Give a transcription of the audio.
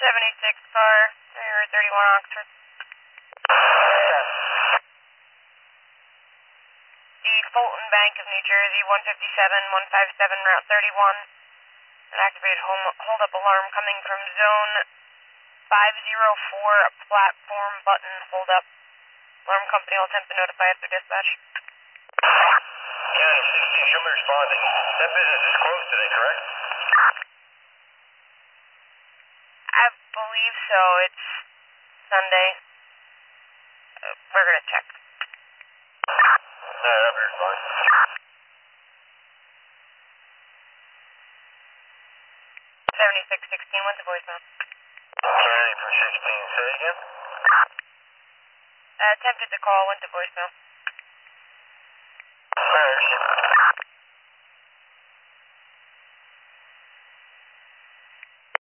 76 car, Route 31 Oxford. The Fulton Bank of New Jersey, 157, Route 31. An activated hold-up alarm coming from zone 504, platform button hold-up. Alarm company will attempt to notify after dispatch. County 16, show me responding. That business is closed today, correct? I believe so. It's Sunday. We're gonna check. No, that'll be fine. 7616 went to voicemail. County for 16, say again? Attempted to call, went to voicemail.